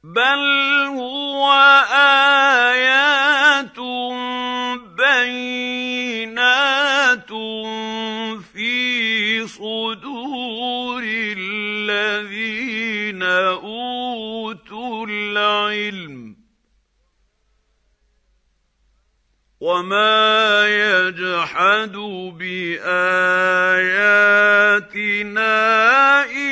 بل هو آيات بينات في صدور الذين أوتوا العلم وما يجحد بآياتنا